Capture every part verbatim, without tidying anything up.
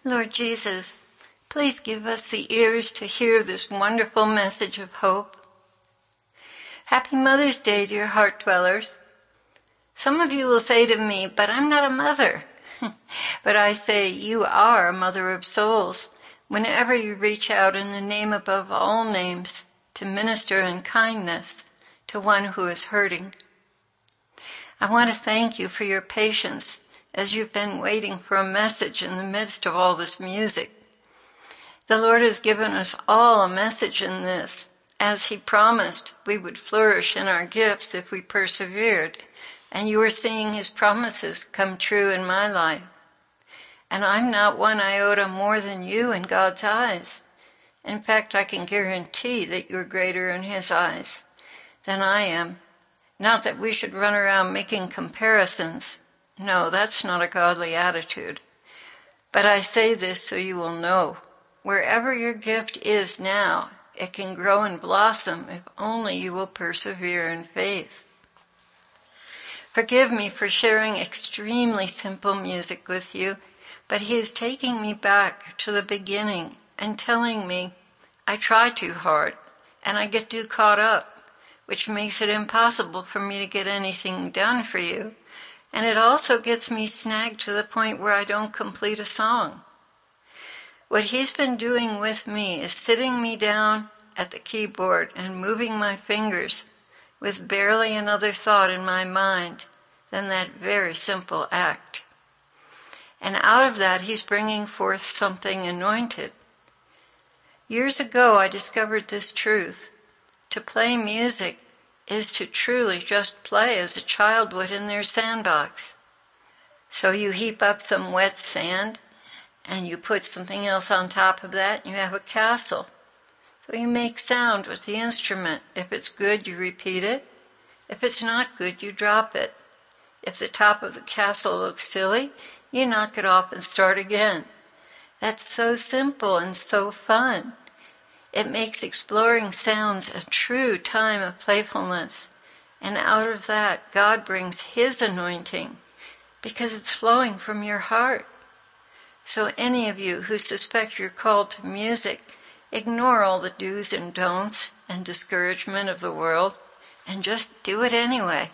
Lord Jesus, please give us the ears to hear this wonderful message of hope. Happy Mother's Day, dear heart dwellers. Some of you will say to me, but I'm not a mother. But I say, you are a mother of souls whenever you reach out in the name above all names to minister in kindness to one who is hurting. I want to thank you for your patience as you've been waiting for a message in the midst of all this music. The Lord has given us all a message in this, as He promised we would flourish in our gifts if we persevered, and you are seeing His promises come true in my life. And I'm not one iota more than you in God's eyes. In fact, I can guarantee that you're greater in His eyes than I am. Not that we should run around making comparisons. No, that's not a godly attitude. But I say this so you will know, wherever your gift is now, it can grow and blossom if only you will persevere in faith. Forgive me for sharing extremely simple music with you, but He is taking me back to the beginning and telling me I try too hard and I get too caught up, which makes it impossible for me to get anything done for you. And it also gets me snagged to the point where I don't complete a song. What He's been doing with me is sitting me down at the keyboard and moving my fingers with barely another thought in my mind than that very simple act. And out of that, He's bringing forth something anointed. Years ago, I discovered this truth. To play music is to truly just play as a child would in their sandbox. So you heap up some wet sand, and you put something else on top of that, and you have a castle. So you make sound with the instrument. If it's good, you repeat it. If it's not good, you drop it. If the top of the castle looks silly, you knock it off and start again. That's so simple and so fun. It makes exploring sounds a true time of playfulness. And out of that, God brings His anointing because it's flowing from your heart. So any of you who suspect you're called to music, ignore all the do's and don'ts and discouragement of the world and just do it anyway.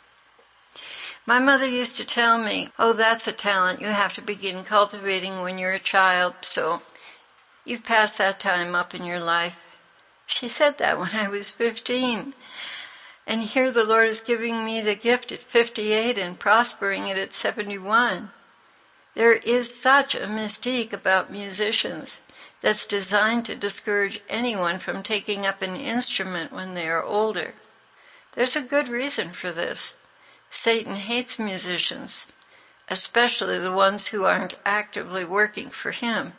My mother used to tell me, oh, that's a talent you have to begin cultivating when you're a child, so you've passed that time up in your life. She said that when I was fifteen. And here the Lord is giving me the gift at fifty-eight and prospering it at seventy-one. There is such a mystique about musicians that's designed to discourage anyone from taking up an instrument when they are older. There's a good reason for this. Satan hates musicians, especially the ones who aren't actively working for him.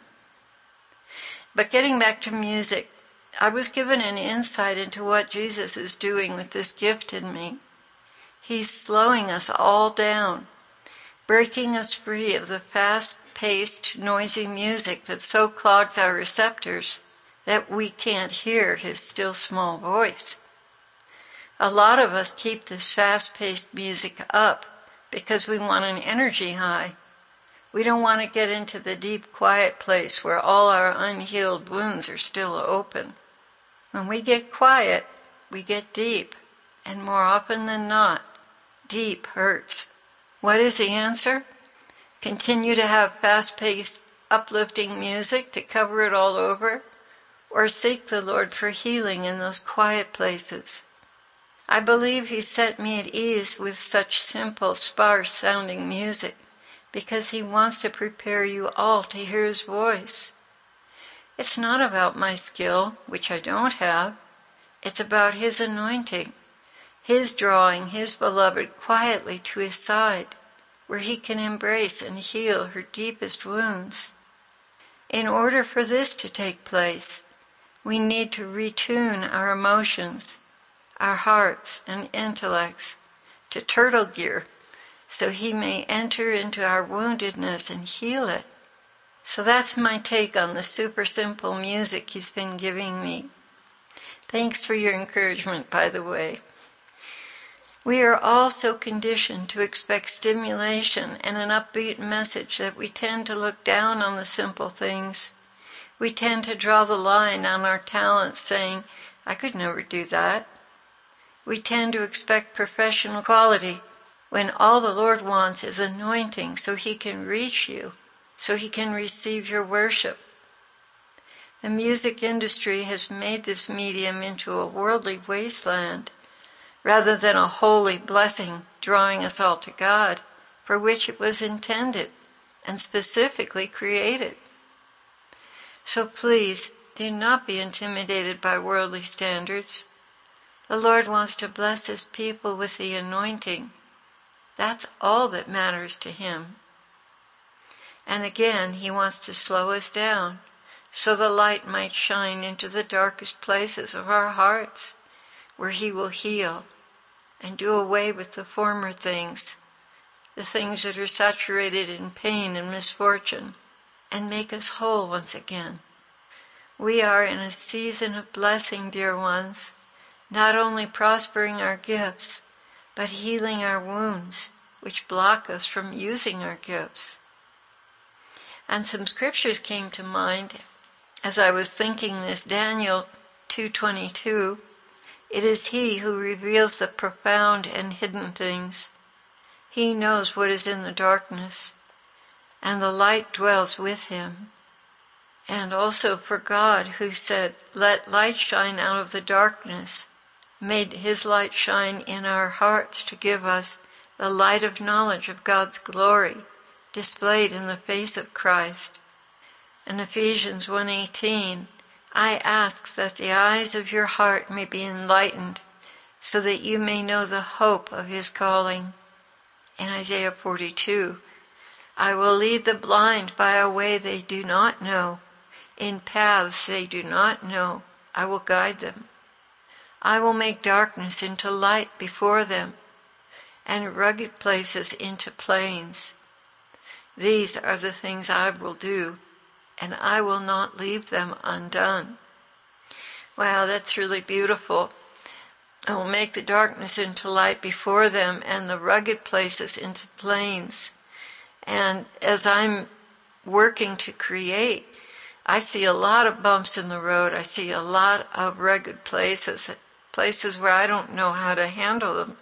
But getting back to music, I was given an insight into what Jesus is doing with this gift in me. He's slowing us all down, breaking us free of the fast-paced, noisy music that so clogs our receptors that we can't hear His still small voice. A lot of us keep this fast-paced music up because we want an energy high. We don't want to get into the deep, quiet place where all our unhealed wounds are still open. When we get quiet, we get deep, and more often than not, deep hurts. What is the answer? Continue to have fast-paced, uplifting music to cover it all over, or seek the Lord for healing in those quiet places. I believe He set me at ease with such simple, sparse-sounding music because He wants to prepare you all to hear His voice. It's not about my skill, which I don't have. It's about His anointing, His drawing His beloved quietly to His side, where He can embrace and heal her deepest wounds. In order for this to take place, we need to retune our emotions, our hearts and intellects to turtle gear so He may enter into our woundedness and heal it. So that's my take on the super simple music He's been giving me. Thanks for your encouragement, by the way. We are all so conditioned to expect stimulation and an upbeat message that we tend to look down on the simple things. We tend to draw the line on our talents, saying, I could never do that. We tend to expect professional quality when all the Lord wants is anointing so He can reach you, so He can receive your worship. The music industry has made this medium into a worldly wasteland, rather than a holy blessing drawing us all to God, for which it was intended and specifically created. So please, do not be intimidated by worldly standards. The Lord wants to bless His people with the anointing. That's all that matters to Him. And again, He wants to slow us down, so the light might shine into the darkest places of our hearts, where He will heal and do away with the former things, the things that are saturated in pain and misfortune, and make us whole once again. We are in a season of blessing, dear ones, not only prospering our gifts, but healing our wounds, which block us from using our gifts. And some scriptures came to mind as I was thinking this. Daniel two twenty-two, it is He who reveals the profound and hidden things. He knows what is in the darkness, and the light dwells with Him. And also for God, who said, let light shine out of the darkness, made His light shine in our hearts to give us the light of knowledge of God's glory, displayed in the face of Christ. In Ephesians one eighteen, I ask that the eyes of your heart may be enlightened, so that you may know the hope of His calling. In Isaiah forty-two, I will lead the blind by a way they do not know. In paths they do not know, I will guide them. I will make darkness into light before them, and rugged places into plains. These are the things I will do, and I will not leave them undone. Wow, that's really beautiful. I will make the darkness into light before them, and the rugged places into plains. And as I'm working to create, I see a lot of bumps in the road. I see a lot of rugged places, places where I don't know how to handle them.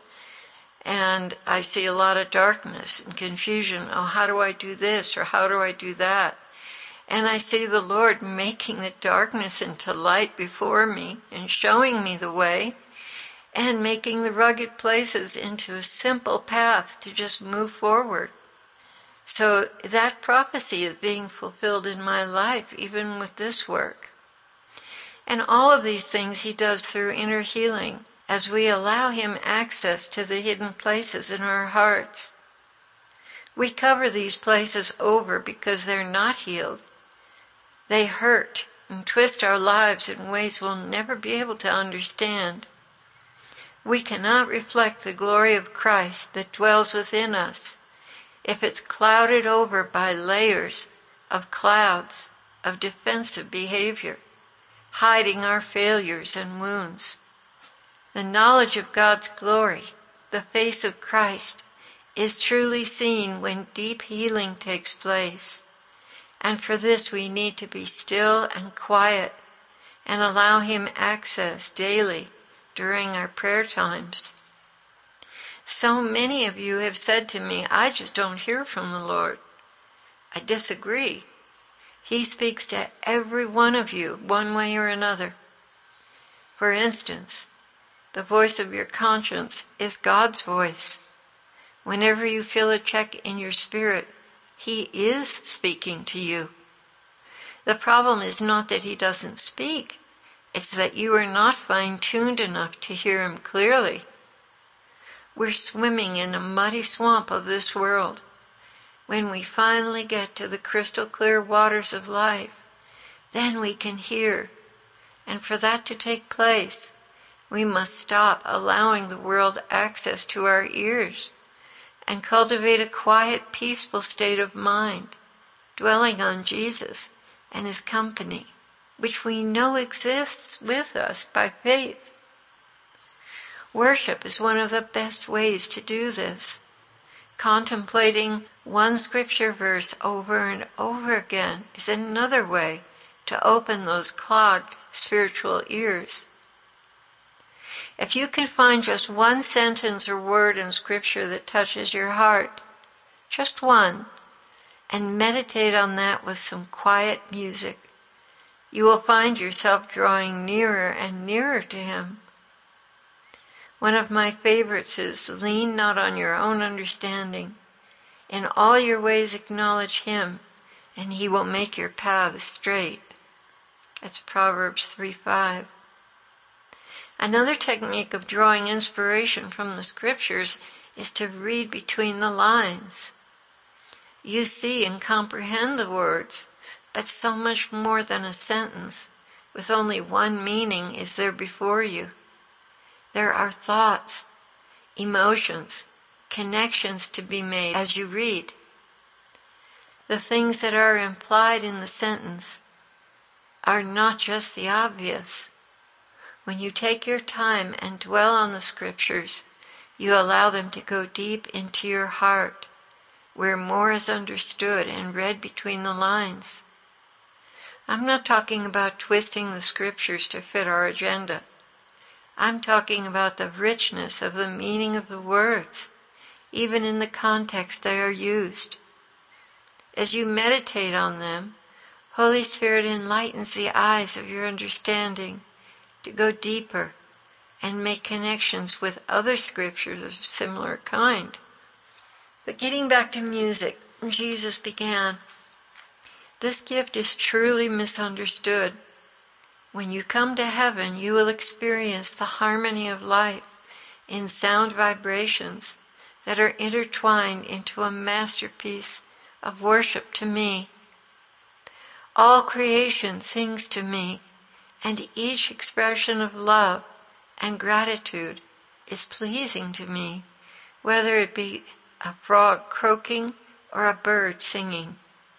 And I see a lot of darkness and confusion. Oh, how do I do this, or how do I do that? And I see the Lord making the darkness into light before me and showing me the way, and making the rugged places into a simple path to just move forward. So that prophecy is being fulfilled in my life, even with this work. And all of these things He does through inner healing, as we allow Him access to the hidden places in our hearts. We cover these places over because they're not healed. They hurt and twist our lives in ways we'll never be able to understand. We cannot reflect the glory of Christ that dwells within us if it's clouded over by layers of clouds of defensive behavior, hiding our failures and wounds. The knowledge of God's glory, the face of Christ, is truly seen when deep healing takes place. And for this we need to be still and quiet and allow Him access daily during our prayer times. So many of you have said to me, I just don't hear from the Lord. I disagree. He speaks to every one of you, one way or another. For instance, the voice of your conscience is God's voice. Whenever you feel a check in your spirit, He is speaking to you. The problem is not that He doesn't speak. It's that you are not fine-tuned enough to hear Him clearly. We're swimming in a muddy swamp of this world. When we finally get to the crystal clear waters of life, then we can hear. And for that to take place, we must stop allowing the world access to our ears and cultivate a quiet, peaceful state of mind, dwelling on Jesus and His company, which we know exists with us by faith. Worship is one of the best ways to do this. Contemplating one scripture verse over and over again is another way to open those clogged spiritual ears. If you can find just one sentence or word in scripture that touches your heart, just one, and meditate on that with some quiet music, you will find yourself drawing nearer and nearer to Him. One of my favorites is, lean not on your own understanding. In all your ways acknowledge Him, and He will make your paths straight. That's Proverbs three five. Another technique of drawing inspiration from the scriptures is to read between the lines. You see and comprehend the words, but so much more than a sentence, with only one meaning, is there before you. There are thoughts, emotions, connections to be made as you read. The things that are implied in the sentence are not just the obvious. When you take your time and dwell on the scriptures, you allow them to go deep into your heart, where more is understood and read between the lines. I'm not talking about twisting the scriptures to fit our agenda. I'm talking about the richness of the meaning of the words, even in the context they are used. As you meditate on them, Holy Spirit enlightens the eyes of your understanding to go deeper and make connections with other scriptures of similar kind. But getting back to music, Jesus began, this gift is truly misunderstood. When you come to heaven, you will experience the harmony of life in sound vibrations that are intertwined into a masterpiece of worship to me. All creation sings to me, and each expression of love and gratitude is pleasing to me, whether it be a frog croaking or a bird singing.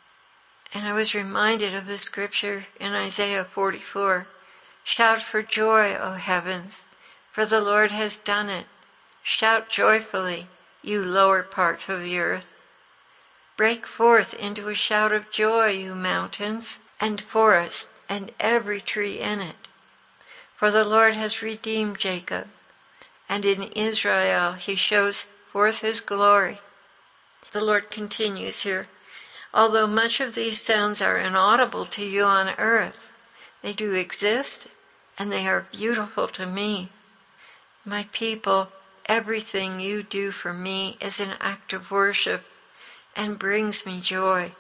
And I was reminded of the scripture in Isaiah forty-four, shout for joy, O heavens, for the Lord has done it. Shout joyfully, you lower parts of the earth. Break forth into a shout of joy, you mountains and forests, and every tree in it. For the Lord has redeemed Jacob, and in Israel He shows forth His glory. The Lord continues here, although much of these sounds are inaudible to you on earth, they do exist, and they are beautiful to me. My people, everything you do for me is an act of worship and brings me joy.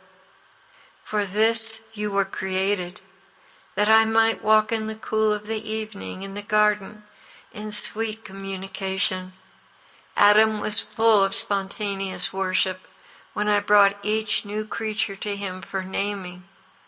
For this you were created, that I might walk in the cool of the evening in the garden in sweet communication. Adam was full of spontaneous worship when I brought each new creature to him for naming.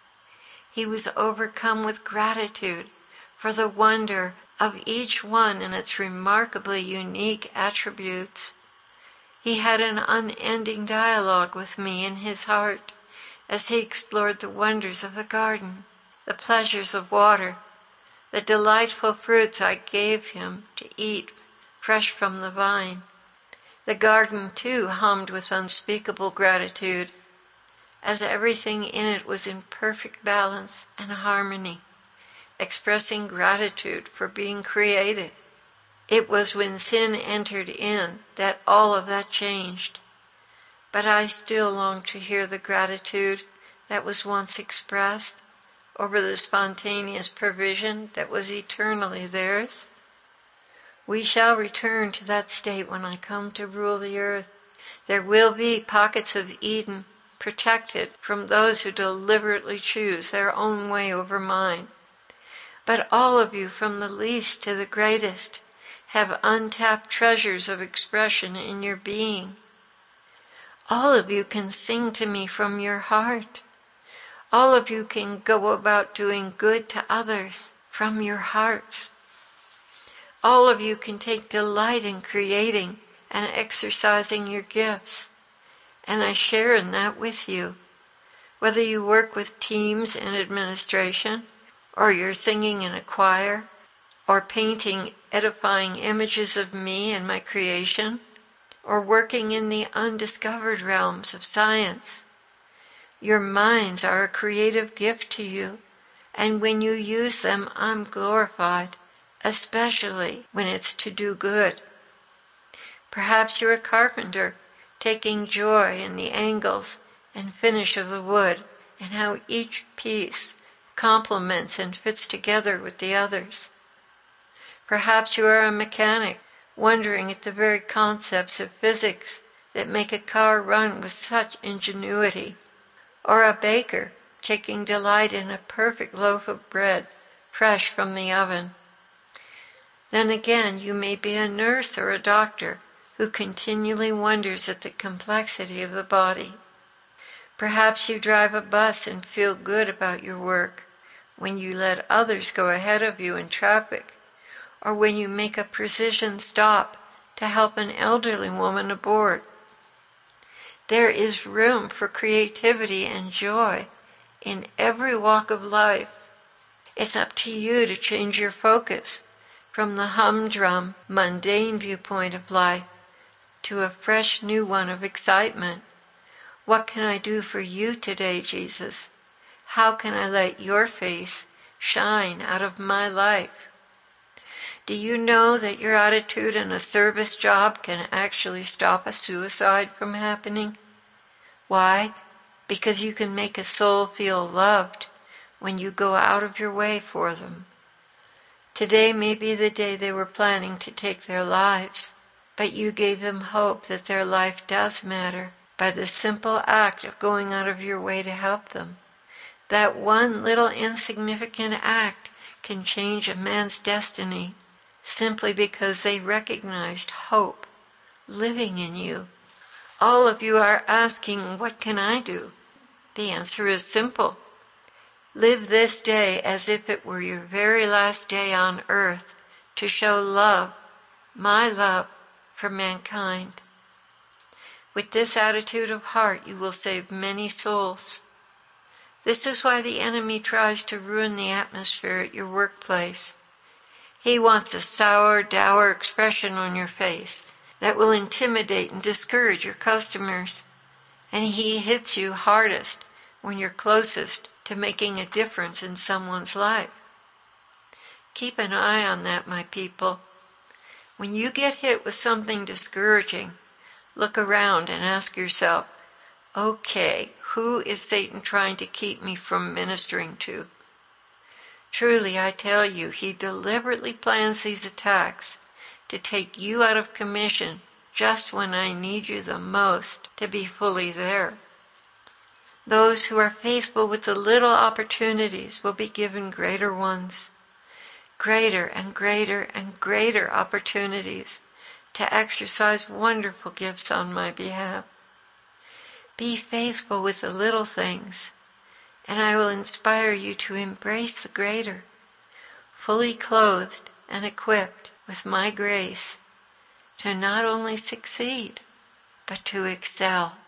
He was overcome with gratitude for the wonder of each one and its remarkably unique attributes. He had an unending dialogue with me in his heart as he explored the wonders of the garden, the pleasures of water, the delightful fruits I gave him to eat fresh from the vine. The garden, too, hummed with unspeakable gratitude, as everything in it was in perfect balance and harmony, expressing gratitude for being created. It was when sin entered in that all of that changed. But I still long to hear the gratitude that was once expressed over the spontaneous provision that was eternally theirs. We shall return to that state when I come to rule the earth. There will be pockets of Eden protected from those who deliberately choose their own way over mine. But all of you, from the least to the greatest, have untapped treasures of expression in your being. All of you can sing to me from your heart. All of you can go about doing good to others from your hearts. All of you can take delight in creating and exercising your gifts, and I share in that with you. Whether you work with teams in administration, or you're singing in a choir, or painting edifying images of me and my creation, or working in the undiscovered realms of science. Your minds are a creative gift to you, and when you use them, I'm glorified, especially when it's to do good. Perhaps you're a carpenter, taking joy in the angles and finish of the wood, and how each piece complements and fits together with the others. Perhaps you are a mechanic, wondering at the very concepts of physics that make a car run with such ingenuity, or a baker, taking delight in a perfect loaf of bread, fresh from the oven. Then again, you may be a nurse or a doctor who continually wonders at the complexity of the body. Perhaps you drive a bus and feel good about your work when you let others go ahead of you in traffic, or when you make a precision stop to help an elderly woman aboard. There is room for creativity and joy in every walk of life. It's up to you to change your focus from the humdrum, mundane viewpoint of life to a fresh new one of excitement. What can I do for you today, Jesus? How can I let your face shine out of my life? Do you know that your attitude in a service job can actually stop a suicide from happening? Why? Because you can make a soul feel loved when you go out of your way for them. Today may be the day they were planning to take their lives, but you gave them hope that their life does matter by the simple act of going out of your way to help them. That one little insignificant act can change a man's destiny simply because they recognized hope living in you. All of you are asking, what can I do? The answer is simple. Live this day as if it were your very last day on earth to show love, my love, for mankind. With this attitude of heart, you will save many souls. This is why the enemy tries to ruin the atmosphere at your workplace. He wants a sour, dour expression on your face that will intimidate and discourage your customers. And he hits you hardest when you're closest to making a difference in someone's life. Keep an eye on that, my people. When you get hit with something discouraging, look around and ask yourself, okay, who is Satan trying to keep me from ministering to? Truly, I tell you, he deliberately plans these attacks to take you out of commission just when I need you the most to be fully there. Those who are faithful with the little opportunities will be given greater ones, greater and greater and greater opportunities to exercise wonderful gifts on my behalf. Be faithful with the little things, and I will inspire you to embrace the greater, fully clothed and equipped with my grace to not only succeed, but to excel.